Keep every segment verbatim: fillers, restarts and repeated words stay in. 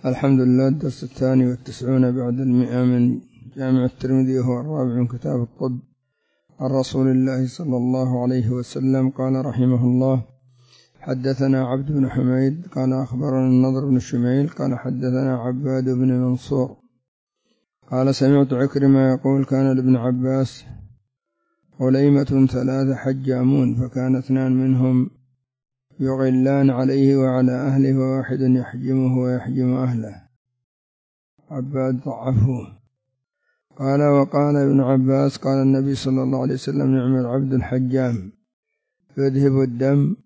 الحمد لله. الدرس الثاني والتسعون بعد المئة من جامع الترمذي، وهو الرابع من كتاب الطب، عن رسول الله صلى الله عليه وسلم قال رحمه الله: حدثنا عبد بن حميد قال أخبرنا النضر بن شميل قال حدثنا عباد بن منصور قال سمعت عكرمة يقول: كان لابن عباس غليمة ثلاث حجامون، فكان اثنان منهم يغلان عليه وعلى أهله، وواحد يحجمه ويحجم أهله. عباد ضعفوه. قال: وقال ابن عباس: قال النبي صلى الله عليه وسلم: نعم العبد الحجام، يذهب الدم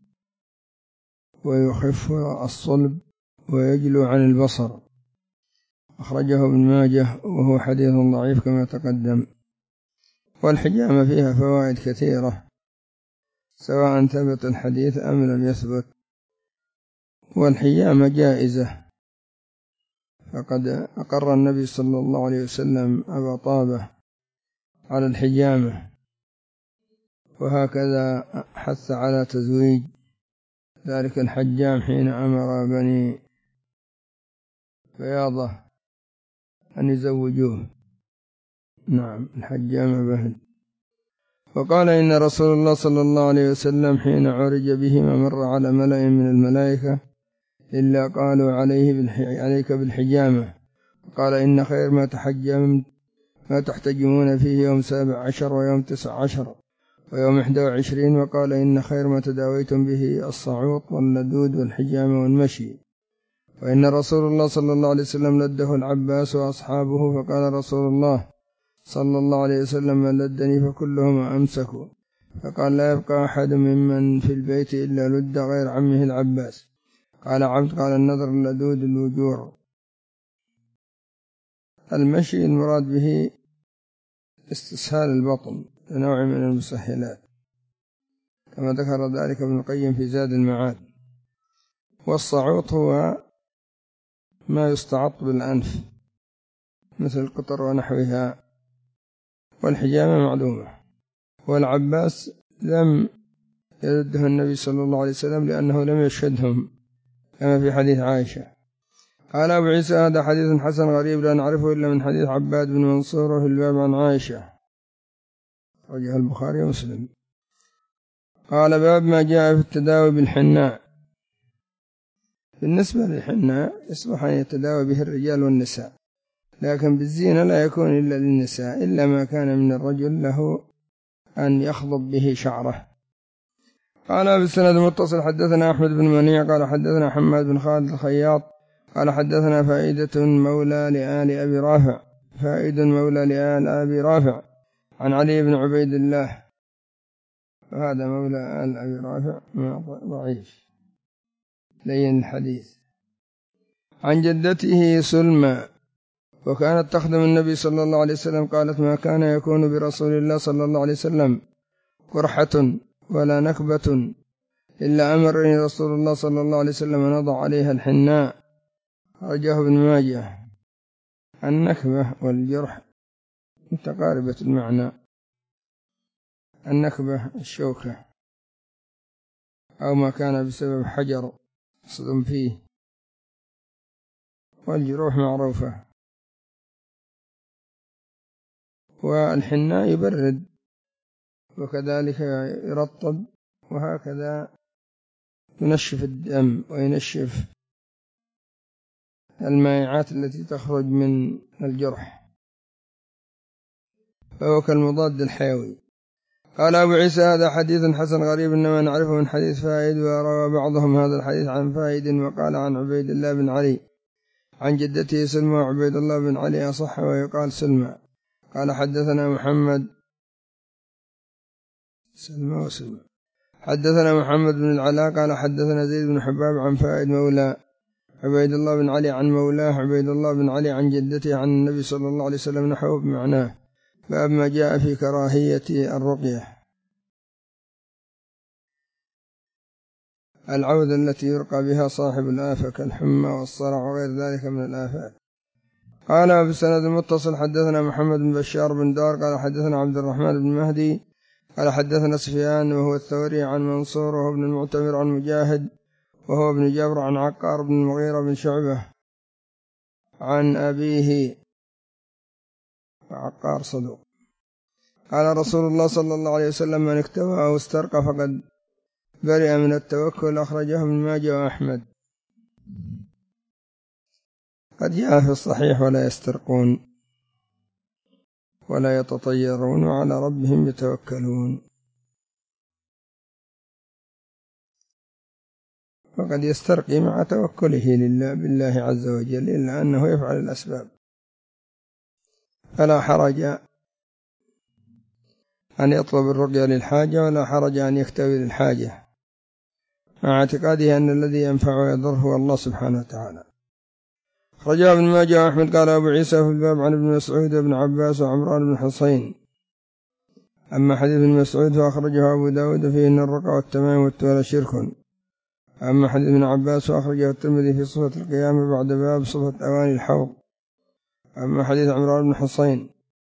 ويخف الصلب ويجلو عن البصر. أخرجه ابن ماجه وهو حديث ضعيف كما تقدم. والحجامة فيها فوائد كثيرة، سواء ثبت الحديث أم لم يثبت، والحجامة جائزة، فقد أقر النبي صلى الله عليه وسلم أبا طابة على الحجامة، وهكذا حث على تزويج ذلك الحجام حين أمر بني بياضة أن يزوجوه. نعم، الحجام بهل. وقال: إن رسول الله صلى الله عليه وسلم حين عرج به ما مر على ملأ من الملائكة إلا قالوا عليه بالحي... عليك بالحجامة. قال: إن خير ما تحجم ما تحتجمون فيه يوم سابع عشر ويوم تسع عشر ويوم إحدى وعشرين. وقال: إن خير ما تداويتم به الصعوط واللدود والحجامة والمشي. وإن رسول الله صلى الله عليه وسلم لده العباس وأصحابه، فقال رسول الله صلى الله عليه وسلم: من لدني فكلهم أمسكوا. فقال: لا يبقى أحد ممن في البيت إلا لد غير عمه العباس. قال عبد: قال النذر اللدود الوجور. المشي المراد به استسهال البطن لنوع من المسهلات، كما ذكر ذلك ابن القيم في زاد المعاد. والصعوط هو ما يستعط بالأنف مثل القطر ونحوها. والحجامة معلومة. والعباس لم يلده النبي صلى الله عليه وسلم لأنه لم يشهدهم، كما في حديث عائشة. قال أبو عيسى: هذا حديث حسن غريب لا نعرفه إلا من حديث عباد بن منصور في الباب عن عائشة، رجح البخاري ومسلم. قال: باب ما جاء في التداوي بالحناء. بالنسبة للحناء يصبح أن يتداوى به الرجال والنساء، لكن بالزينة لا يكون إلا للنساء، إلا ما كان من الرجل له أن يخضب به شعره. قال: بالسند المتصل حدثنا أحمد بن منيع قال حدثنا حماد بن خالد الخياط قال حدثنا فائدة مولى لآل أبي رافع فائد مولى لآل أبي رافع عن علي بن عبيد الله، وهذا مولى آل أبي رافع ضعيف لين الحديث، عن جدته سلمى، وكانت تخدم النبي صلى الله عليه وسلم. قالت: ما كان يكون برسول الله صلى الله عليه وسلم قرحة ولا نكبة إلا أمرني رسول الله صلى الله عليه وسلم أن أضع عليها الحناء. رجاه ابن ماجه. النكبة والجرح متقاربة المعنى. النكبة الشوكة أو ما كان بسبب حجر صدم فيه، والجروح معروفة. والحناء يبرد وكذلك يرطب، وهكذا ينشف الدم وينشف المائعات التي تخرج من الجرح، فهو كالمضاد الحيوي. قال أبو عيسى: هذا حديث حسن غريب إنما نعرفه من حديث فائد، وروى بعضهم هذا الحديث عن فائد وقال عن عبيد الله بن علي عن جدته سلمى، وعبيد الله بن علي أصح ويقال سلمى. قال حدثنا محمد سلمى وسلمى حدثنا محمد بن العلاء قال حدثنا زيد بن حباب عن فائد مولى عبيد الله بن علي عن مولاه عبيد الله بن علي عن جدته عن النبي صلى الله عليه وسلم نحوه بمعناه. باب ما جاء في كراهية الرقية، العودة التي يرقى بها صاحب الآفة كالحمى والصرع وغير ذلك من الآفات. قال: بالسند المتصل حدثنا محمد بن بشار بن دار قال حدثنا عبد الرحمن بن مهدي قال حدثنا سفيان وهو الثوري عن منصور وهو ابن المعتمر عن مجاهد وهو ابن جابر عن عقار بن المغيرة بن شعبة عن أبيه وعقار صدوق. قال رسول الله صلى الله عليه وسلم: من اكتوى أو استرقى فقد برئ من التوكل. أخرجه ابن ماجه وأحمد. قد جاء في الصحيح: ولا يسترقون ولا يتطيرون وعلى ربهم يتوكلون. وقد يسترقي مع توكله لله بالله عز وجل، إلا أنه يفعل الأسباب، فلا حرج أن يطلب الرقية للحاجة، ولا حرج أن يكتوي للحاجة، مع اعتقاده أن الذي ينفع ويضر هو الله سبحانه وتعالى. أخرجه ابن ماجه وأحمد. قال أبو عيسى في الباب عن ابن مسعود وابن عباس وعمران بن حصين. أما حديث ابن مسعود فأخرجه أبو داود فيه أن الرقى والتمائم والتولى شرك. أما حديث ابن عباس فأخرجه الترمذي في صفة القيامة بعد باب صفة أواني الحوض. أما حديث عمران بن حصين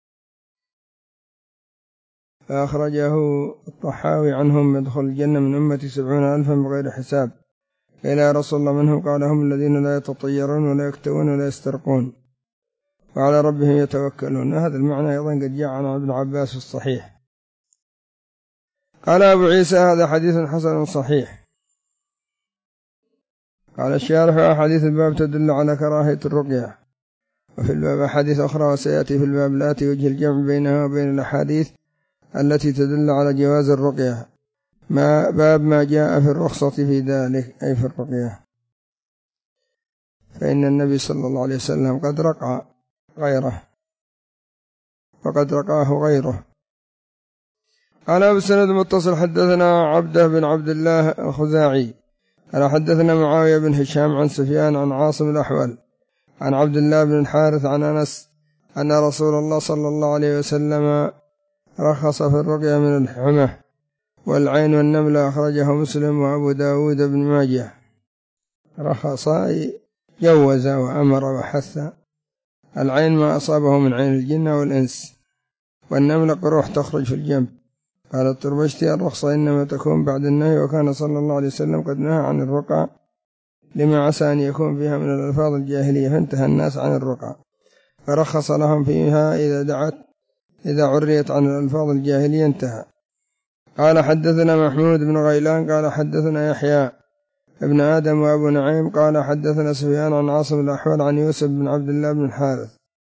فأخرجه الطحاوي عنهم: يدخل الجنة من أمتي سبعون ألفا بغير حساب. قيل: يا رسول الله منهم؟ قال: هم الذين لا يتطيرون ولا يكتوون ولا يسترقون وعلى ربهم يتوكلون. هذا المعنى أيضا قد جاء عن ابن عباس في الصحيح. قال أبو عيسى: هذا حديث حسن صحيح. قال الشارح: أحاديث الباب تدل على كراهية الرقية، وفي الباب أحاديث أخرى، وسيأتي في الباب الآتي وجه الجمع بينها وبين الأحاديث التي تدل على جواز الرقية، ما باب ما جاء في الرخصة في ذلك، أي في الرقية، فإن النبي صلى الله عليه وسلم قد رقى غيره وقد رقاه غيره. قال أبو السند المتصل: حدثنا عبده بن عبد الله الخزاعي قال حدثنا معاوية بن هشام عن سفيان عن عاصم الأحول عن عبد الله بن الحارث عن أنس أن رسول الله صلى الله عليه وسلم رخص في الرقية من الحمى والعين والنملة. أخرجه مسلم وأبو داود بن ماجه. رخص جوز وأمر وحث. العين ما أصابه من عين الجن والإنس، والنملة قروح تخرج في الجنب. قال الترمذي: الرخصة إنما تكون بعد النهي، وكان صلى الله عليه وسلم قد نهى عن الرقى لما عسى أن يكون فيها من الألفاظ الجاهلية، فانتهى الناس عن الرقى، فرخص لهم فيها إذا دعت إذا عريت عن الألفاظ الجاهلية انتهى. قال حدثنا محمود بن غيلان قال حدثنا يحيى ابن آدم وأبو نعيم قال حدثنا سفيان عن عاصم الأحول عن يوسف بن عبد الله بن الحارث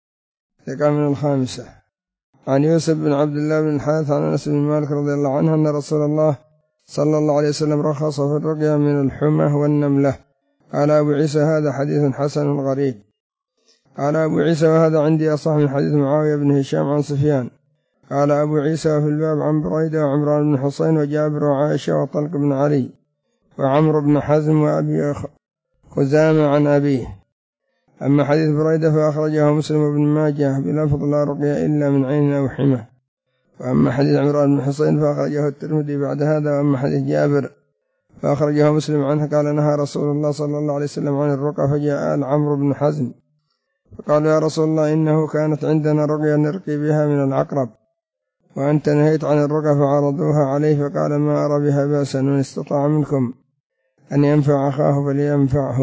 ثقة من الخامسة عن يوسف بن عبد الله بن الحارث عن أنس بن مالك رضي الله عنه أن رسول الله صلى الله عليه وسلم رخص في الرقية من الحمى والنملة. قال أبو عيسى: هذا حديث حسن غريب. قال أبو عيسى: وهذا عندي أصح من حديث معاوية بن هشام عن سفيان. قال أبو عيسى: في الباب عن بريدة وعمران بن حصين وجابر وعائشة وطلق بن علي وعمرو بن حزم وأبي خزامة عن أبيه. أما حديث بريدة فأخرجه مسلم وابن ماجه بلفظ: لا رقية إلا من عين أو حمى. وأما حديث عمران بن حصين فأخرجه الترمذي بعد هذا. وأما حديث جابر فأخرجه مسلم عنه قال: نهى رسول الله صلى الله عليه وسلم عن الرقى، فجاء آل عمرو بن حزم فقال: يا رسول الله، إنه كانت عندنا رقية نرقي بها من العقرب، وأنت نهيت عن الرقى، فعرضوها عليه فقال: ما أرى بها بأسا، وإن استطاع منكم أن ينفع أخاه فلينفعه.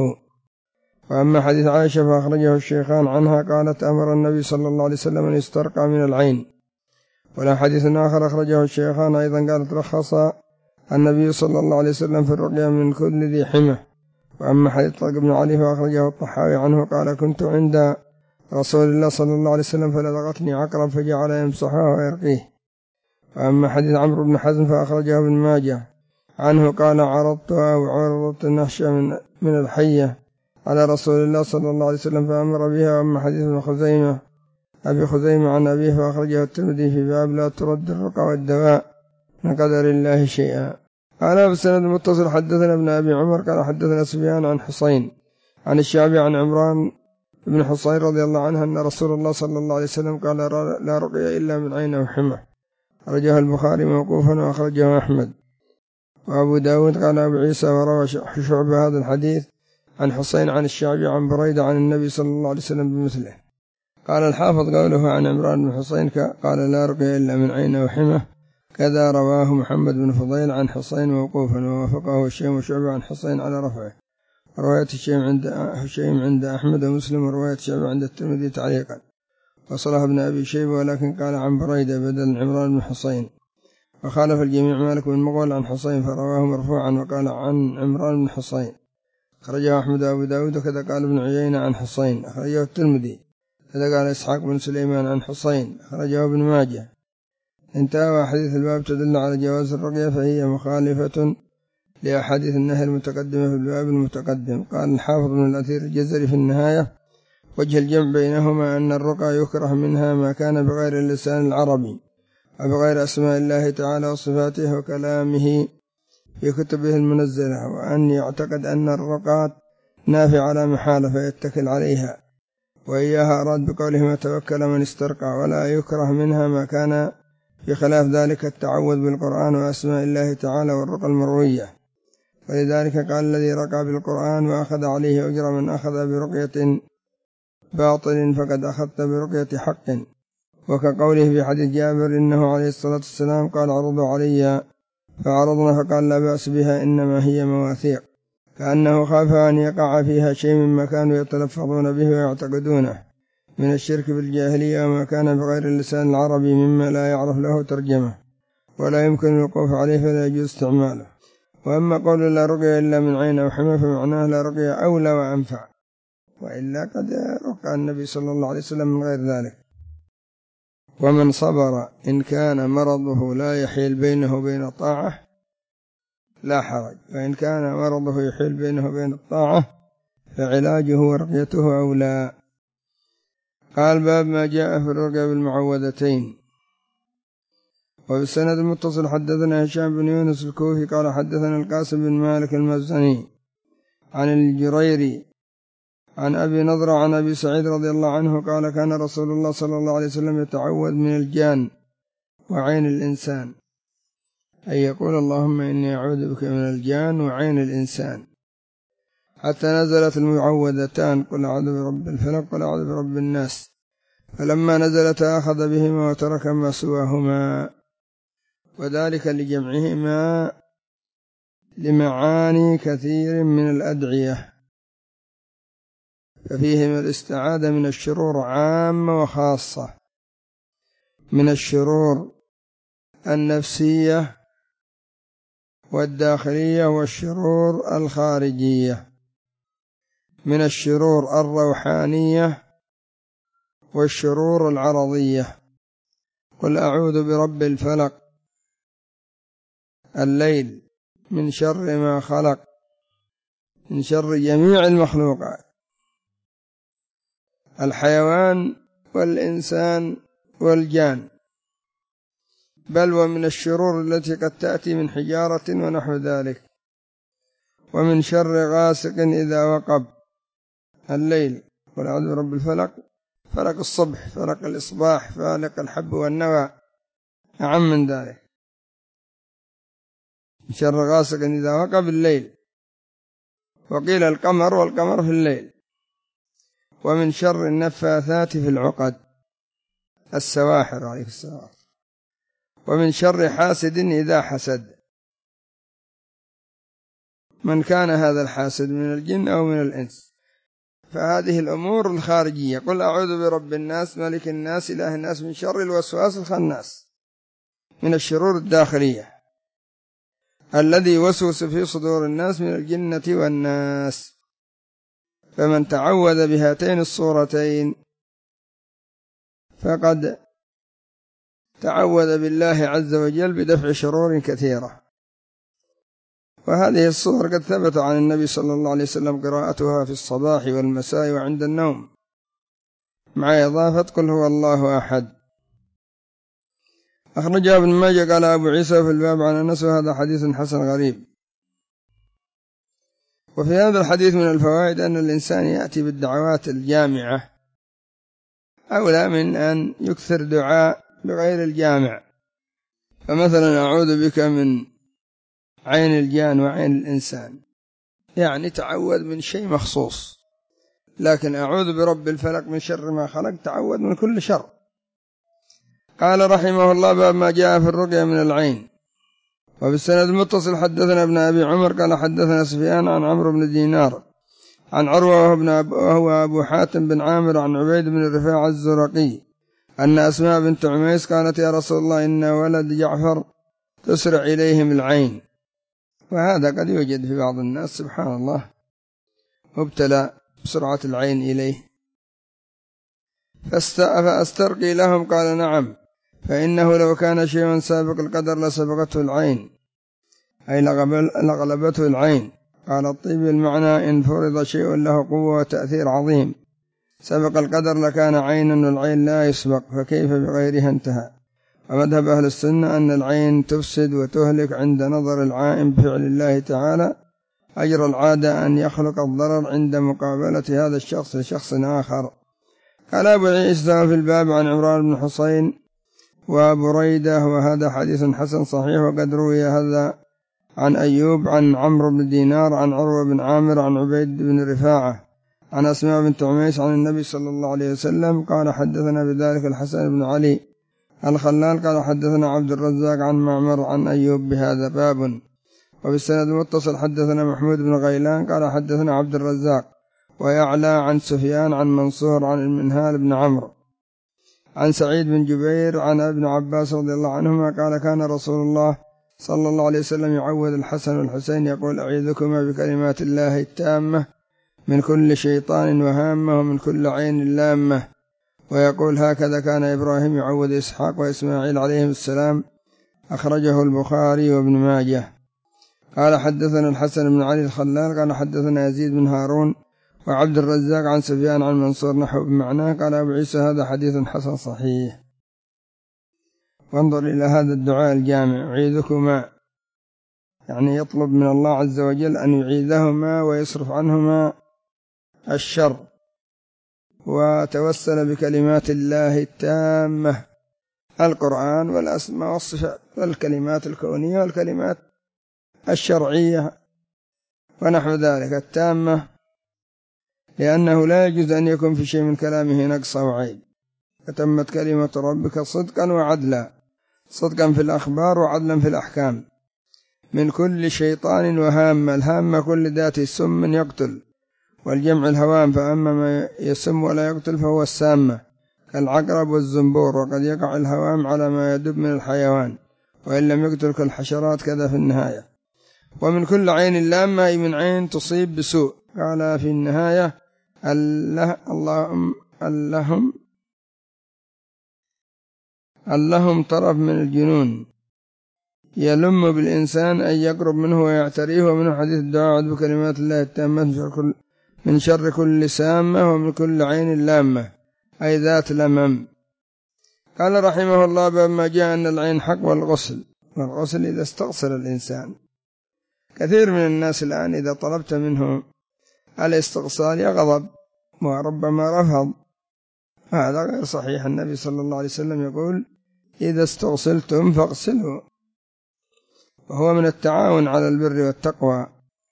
وأما حديث عائشة فأخرجه الشيخان عنها قالت: أمر النبي صلى الله عليه وسلم أن يسترقى من العين. ولا حديث آخر أخرجه الشيخان أيضا قالت: رخص النبي صلى الله عليه وسلم في الرقية من كل ذي حمى. وأما حديث طلق بن علي فأخرجه الطحاوي عنه قال: كنت عند رسول الله صلى الله عليه وسلم فلدغتني عقرب فجعل يمسحها ويرقيه. وأما حديث عمرو بن حزم فأخرجه ابن ماجه عنه قال: عرضتها وعرضت النحشة من, من الحية على رسول الله صلى الله عليه وسلم فأمر بها. وأما حديث ابن خزيمة أبي خزيمة عن أبيه فأخرجه الترمذي في باب لا ترد الرقى والدواء من قدر الله شيئا. قال أبو السند المتصل: حدثنا ابن أبي عمر قال حدثنا سفيان عن حصين عن الشعبي عن عمران بن حصين رضي الله عنه أن رسول الله صلى الله عليه وسلم قال: لا رقية إلا من عين أو حمى. أخرجه البخاري موقوفا وأخرجه أحمد وأبو داود. قال أبو عيسى: وروى شعبة هذا الحديث عن حصين عن الشعبي عن بريدة عن النبي صلى الله عليه وسلم بمثله. قال الحافظ: قوله عن عمران بن حصين قال: لا رقية إلا من عين أو حمى، كذا رواه محمد بن فضيل عن حصين موقوفا، ووافقه الشيخ وشعبة عن حصين على رفعه. رواية هشيم عند هشيم عند أحمد ومسلم، ورواية شعبة عند الترمذي تعليقا، وصلح ابن أبي شيبة ولكن قال عن بريدة بدل عمران بن حصين، وخالف الجميع مالك بن مغول عن حصين فرواه مرفوعا وقال عن عمران بن حصين. أخرجه أحمد وأبو داود وكذا قال ابن عيينة عن حصين. أخرجه الترمذي كذا قال إسحاق بن سليمان عن حصين. أخرجه ابن ماجه. انتهى حديث الباب تدل على جواز الرقية، فهي مخالفة لأحاديث النهي المتقدمة في الباب المتقدم. قال الحافظ بن الأثير الجزري في النهاية: وجه الجمع بينهما أن الرقى يكره منها ما كان بغير اللسان العربي وبغير أسماء الله تعالى وصفاته وكلامه في كتبه المنزلة، وأن يعتقد أن الرقى نافع لا محالة فيتكل عليها، وإياها أراد بقولهم توكل من استرقى. ولا يكره منها ما كان في خلاف ذلك التعوذ بالقرآن وأسماء الله تعالى والرقى المروية. ولذلك قال الذي رقى بالقرآن وأخذ عليه أجر من أخذ برقية باطل فقد أخذت برقية حق. وكقوله في حديث جابر إنه عليه الصلاة والسلام قال عرضوا علي فعرضنا فقال لا بأس بها إنما هي مواثيق، كأنه خاف أن يقع فيها شيء مما كانوا يتلفظون به ويعتقدونه من الشرك بالجاهلية وما كان بغير اللسان العربي مما لا يعرف له ترجمة ولا يمكن الوقوف عليه فلا يجوز استعماله. وأما قول لا رقية إلا من عين أو حمى فمعناه لا رقية أولى وأنفع، وإلا قد رقى النبي صلى الله عليه وسلم من غير ذلك. ومن صبر إن كان مرضه لا يحيل بينه وبين الطاعة لا حرج، وإن كان مرضه يحيل بينه وبين الطاعة فعلاجه ورقيته أولى. قال باب ما جاء في الرقية بالمعوذتين. وبالسند المتصل حدثنا هشام بن يونس الكوفي قال حدثنا القاسم بن مالك المزني عن الجريري عن أبي نضرة عن أبي سعيد رضي الله عنه قال كان رسول الله صلى الله عليه وسلم يتعوذ من الجان وعين الإنسان، أي يقول اللهم إني أعوذ بك من الجان وعين الإنسان، حتى نزلت المعوذتان قل أعوذ برب الفلق قل أعوذ برب الناس، فلما نزلت أخذ بهما وترك ما سواهما، وذلك لجمعهما لمعاني كثير من الأدعية، ففيهما الاستعاذة من الشرور عامة وخاصة، من الشرور النفسية والداخلية والشرور الخارجية، من الشرور الروحانية والشرور العرضية. قل أعوذ برب الفلق الليل من شر ما خلق، من شر جميع المخلوقات الحيوان والإنسان والجان، بل ومن الشرور التي قد تأتي من حجارة ونحو ذلك، ومن شر غاسق إذا وقب الليل. قل أعوذ برب الفلق، فلق الصبح، فلق الإصباح، فالق الحب والنوى، أعم من ذلك، من شر غاسق إذا وقب الليل، وقيل القمر والقمر في الليل، ومن شر النفاثات في العقد السواحر عليه السلام، ومن شر حاسد إذا حسد، من كان هذا الحاسد من الجن أو من الإنس. فهذه الأمور الخارجية. قل أعوذ برب الناس ملك الناس إله الناس من شر الوسواس الخناس، من الشرور الداخلية الذي وسوس في صدور الناس من الجنة والناس. فمن تعوذ بهاتين الصورتين فقد تعوذ بالله عز وجل بدفع شرور كثيرة. وهذه الصور قد ثبت عن النبي صلى الله عليه وسلم قراءتها في الصباح والمساء وعند النوم، مع إضافة قل هو الله أحد. أخرجها ابن ماجه قال أبو عيسى في الباب عن أنس وهذا حديث حسن غريب. وفي هذا الحديث من الفوائد أن الإنسان يأتي بالدعوات الجامعة أولى من أن يكثر دعاء بغير الجامع. فمثلا أعوذ بك من عين الجان وعين الإنسان، يعني تعوذ من شيء مخصوص، لكن أعوذ برب الفلق من شر ما خلق تعوذ من كل شر. قال رحمه الله باب ما جاء في الرقية من العين. وبالسند المتصل حدثنا ابن أبي عمر قال حدثنا سفيان عن عمرو بن دينار عن عروة وهو أبو حاتم بن عامر عن عبيد بن رفاعة الزرقي أن أسماء بنت عميس قالت يا رسول الله إن ولد جعفر تسرع إليهم العين. وهذا قد يوجد في بعض الناس سبحان الله مبتلى بسرعة العين إليه. فأسترقي لهم قال نعم، فإنه لو كان شيء سابق القدر لسبقته العين، أي لغلبته العين. قال الطيب المعنى إن فرض شيء له قوة وتأثير عظيم سبق القدر لكان عينا والعين لا يسبق، فكيف بغيرها انتهى. ومذهب أهل السنة أن العين تفسد وتهلك عند نظر العائن بفعل الله تعالى، أجر العادة أن يخلق الضرر عند مقابلة هذا الشخص لشخص آخر. قال أبو عيسى في الباب عن عمران بن حسين وبريدة وهذا حديث حسن صحيح، وقد روي هذا عن أيوب عن عمرو بن دينار عن عروة بن عامر عن عبيد بن رفاعة عن أسماء بنت عميس عن النبي صلى الله عليه وسلم قال حدثنا بذلك الحسن بن علي الخلال قال حدثنا عبد الرزاق عن معمر عن أيوب بهذا باب. وبالسند المتصل حدثنا محمود بن غيلان قال حدثنا عبد الرزاق ويعلى عن سفيان عن منصور عن المنهال بن عمرو عن سعيد بن جبير عن ابن عباس رضي الله عنهما قال كان رسول الله صلى الله عليه وسلم يعوذ الحسن والحسين يقول أعيذكما بكلمات الله التامة من كل شيطان وهامة ومن كل عين لامة، ويقول هكذا كان إبراهيم يعوذ إسحاق وإسماعيل عليهم السلام. أخرجه البخاري وابن ماجه. قال حدثنا الحسن بن علي الخلال قال حدثنا يزيد بن هارون وعبد الرزاق عن سفيان عن منصور نحو بمعناه. قال أبو عيسى هذا حديث حسن صحيح. وانظر إلى هذا الدعاء الجامع أعيذكما، يعني يطلب من الله عز وجل أن يعيذهما ويصرف عنهما الشر، وتوسل بكلمات الله التامة القرآن والأسماء والصفات والكلمات الكونية والكلمات الشرعية ونحو ذلك التامة، لأنه لا يجوز أن يكون في شيء من كلامه نقص أو عيب. فتمت كلمة ربك صدقا وعدلا، صدقا في الأخبار وعدلا في الأحكام. من كل شيطان وهامة، الهامة كل ذات سم يقتل، والجمع الهوام، فأما ما يسم ولا يقتل فهو السامة كالعقرب والزنبور، وقد يقع الهوام على ما يدب من الحيوان وإن لم يقتل كالحشرات كذا في النهاية. ومن كل عين لامة أي من عين تصيب بسوء. قال في النهاية اللهم اللهم اللهم طرف من الجنون يلم بالإنسان أن يقرب منه ويعتريه. ومن حديث الدعاء بكلمات الله التامة من شر كل سامة ومن كل عين لامة أي ذات لمم. قال رحمه الله باب ما جاء أن العين حق والغسل، والغسل إذا استغسل الإنسان. كثير من الناس الآن إذا طلبت منه الاستغسال يغضب وربما رفض، هذا غير صحيح. النبي صلى الله عليه وسلم يقول إذا استغسلتم فاغسلوا، وهو من التعاون على البر والتقوى،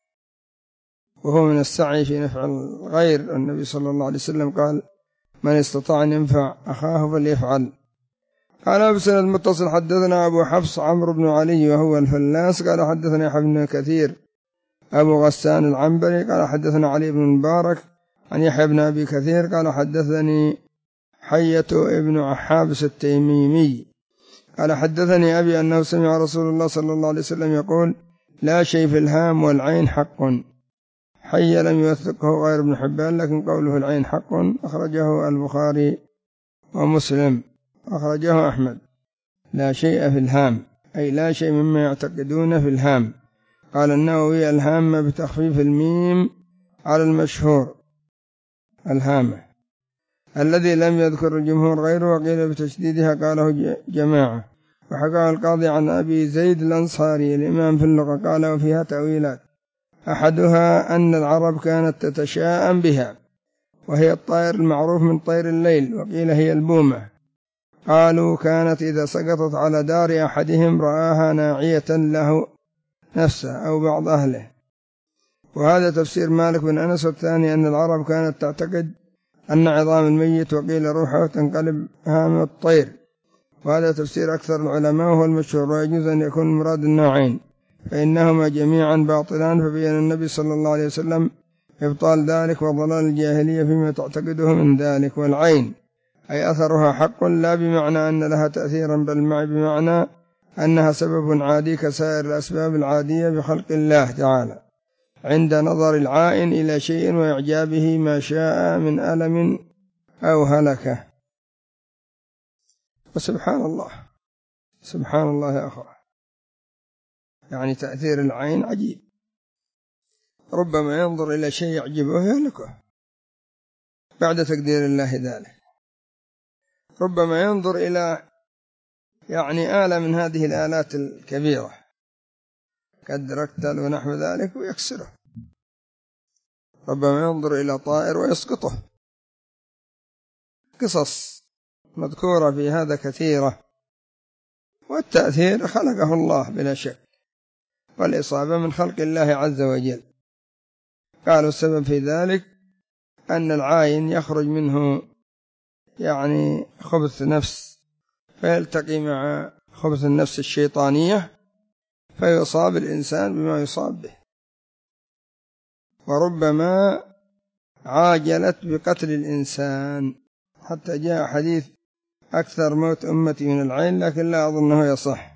وهو من السعي في نفع الغير. النبي صلى الله عليه وسلم قال من استطاع أن ينفع أخاه فليفعل. قال أبو سند المتصل حدثنا أبو حفص عمرو بن علي وهو الفلاس قال حدثنا يحيى بن كثير أبو غسان العنبري قال حدثنا علي بن مبارك عن يحيى بن أبي كثير قال حدثني حية ابن حابس التيميمي قال حدثني أبي أنه سمع رسول الله صلى الله عليه وسلم يقول لا شيء في الهام والعين حق. حي لم يوثقه غير ابن حبان، لكن قوله العين حق أخرجه البخاري ومسلم، أخرجه أحمد. لا شيء في الهام أي لا شيء مما يعتقدون في الهام. قال النووي الهامة بتخفيف الميم على المشهور الهامة، الذي لم يذكر الجمهور غيره، وقيل بتشديدها قاله جماعة. وحكى القاضي عن أبي زيد الأنصاري الإمام في اللغة قال وفيها تأويلات، أحدها أن العرب كانت تتشاءم بها، وهي الطائر المعروف من طير الليل، وقيل هي البومة. قالوا كانت إذا سقطت على دار أحدهم رآها ناعية له نفسه أو بعض أهله. وهذا تفسير مالك بن أنس. والثاني أن العرب كانت تعتقد أن عظام الميت وقيل روحه تنقلب هام الطير، وهذا تفسير أكثر العلماء وهو المشهور. ويجوز أن يكون مراد النوعين فإنهما جميعا باطلان. فبين النبي صلى الله عليه وسلم إبطال ذلك وضلال الجاهلية فيما تعتقده من ذلك. والعين أي أثرها حق، لا بمعنى أن لها تأثيرا، بل مع بمعنى أنها سبب عادي كسائر الأسباب العادية بخلق الله تعالى، عند نظر العائن إلى شيء وإعجابه ما شاء من ألم أو هلكة. وسبحان الله، سبحان الله يا أخوة، يعني تأثير العين عجيب، ربما ينظر إلى شيء يعجبه ويهلكه بعد تقدير الله ذلك، ربما ينظر إلى يعني آلة من هذه الآلات الكبيرة كالدركتل ونحو ذلك ويكسره، ربما ينظر إلى طائر ويسقطه. قصص مذكورة في هذا كثيرة. والتأثير خلقه الله بلا شك، والإصابة من خلق الله عز وجل. قالوا السبب في ذلك أن العاين يخرج منه يعني خبث نفس، فيلتقي مع خبث النفس الشيطانية فيصاب الإنسان بما يصاب به. وربما عاجلت بقتل الإنسان، حتى جاء حديث أكثر موت أمتي من العين، لكن لا أظنه يصح.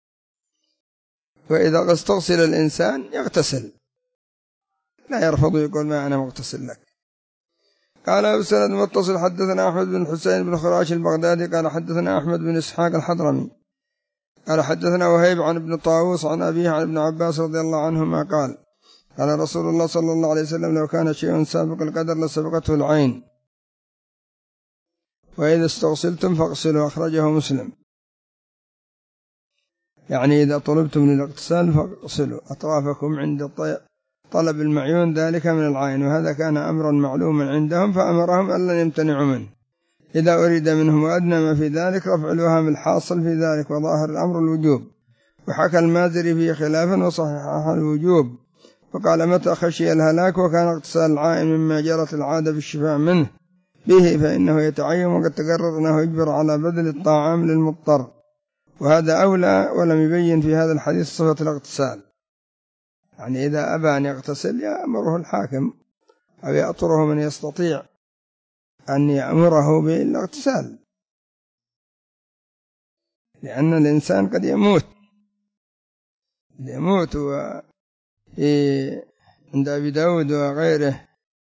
وإذا استغسل الإنسان يغتسل، لا يرفض يقول ما أنا مغتسل لك. قال أبو سند متصل حدثنا أحمد بن حسين بن خراش البغدادي قال حدثنا أحمد بن إسحاق الحضرمي قال حدثنا وهيب عن ابن طاووس عن أبيه عن ابن عباس رضي الله عنهما قال قال رسول الله صلى الله عليه وسلم لو كان شيء سابق القدر لسبقته العين، وإذا استغسلتم فاغسلوا. أخرجه مسلم. يعني إذا طلبتم للاغتسال فاغسلوا أطرافكم عند طلب المعيون، ذلك من العين، وهذا كان أمرا معلوما عندهم فأمرهم ألا يمتنعوا منه إذا أريد منهم، وأدنى ما في ذلك رفع الوهم الحاصل في ذلك، وظاهر الأمر الوجوب. وحكى المازري فيه خلافا وصحح الوجوب، وقال متى خشي الهلاك وكان اغتسال العائن مما جرت العادة في الشفاء منه به فإنه يتعين، وقد تقرر أنه يجبر على بذل الطعام للمضطر، وهذا أولى. ولم يبين في هذا الحديث صفة الاغتسال، يعني إذا أبى أن يغتسل يأمره الحاكم أو يأطره من يستطيع أن يأمره بالاغتسال، لأن الإنسان قد يموت يموت عند أبي داود وغيره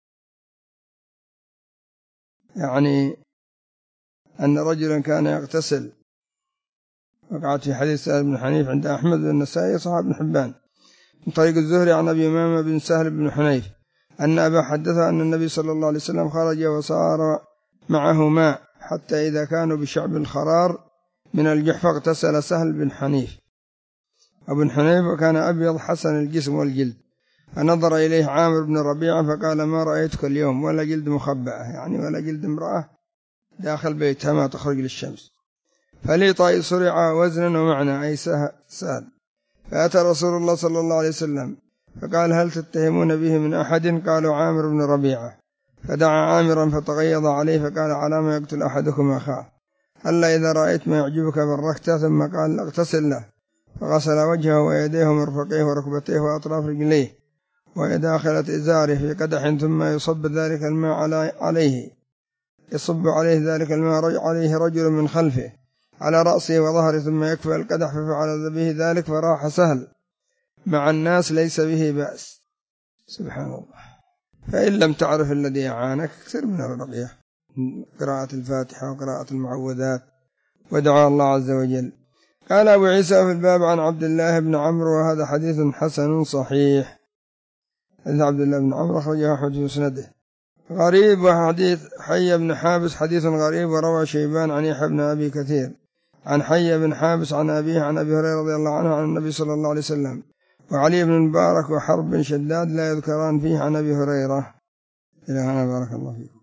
يعني أن رجلا كان يغتسل، وقعت في حديث سهل بن حنيف عند أحمد والنسائي صحابة بن حبان من طريق الزهري عن أبي أمامة بن سهل بن حنيف أن أبا حدثه أن النبي صلى الله عليه وسلم خرج وصار معه ماء حتى إذا كانوا بشعب الخرار من الجحفة اغتسل سهل بن حنيف. ابن حنيف وكان أبيض حسن الجسم والجلد، فنظر إليه عامر بن ربيعة فقال ما رأيتك اليوم ولا جلد مخبأة، يعني ولا جلد امرأة داخل بيتها ما تخرج للشمس. فلي طائي صرع وزنا ومعنى أي سهل. فأتى رسول الله صلى الله عليه وسلم فقال هل تتهمون به من أحد؟ قالوا عامر بن ربيعة. فدعا عامرا فتغيظ عليه فقال على ما يقتل أحدكم أخاه، هلا إذا رأيت ما يعجبك بركته. ثم قال اغتسل له، فغسل وجهه ويديه ومرفقيه وركبتيه وأطراف رجليه وداخلة إزاره في قدح، ثم يصب ذلك الماء عليه يصب عليه ذلك الماء عليه رجل من خلفه على رأسه وظهره، ثم يكفى القدح. ففعل به ذلك فراح سهل مع الناس ليس به بأس. سبحان الله. فإن لم تعرف الذي يعانك اكثر من الرقية، قراءة الفاتحة وقراءة المعوذات ودعاء الله عز وجل. قال أبو عيسى في الباب عن عبد الله بن عمرو، وهذا حديث حسن صحيح. حديث عبد الله بن عمرو أخرجه أحمد في مسنده. غريب. وحديث حي بن حابس حديث غريب. وروى شيبان عن يحيى بن أبي كثير عن حي بن حابس عن أبيه عن أبي هريرة رضي الله عنه عن النبي صلى الله عليه وسلم. وعلي بن المبارك وحرب بن شداد لا يذكران فيه عن أبي هريرة. إلى هنا بارك الله فيكم.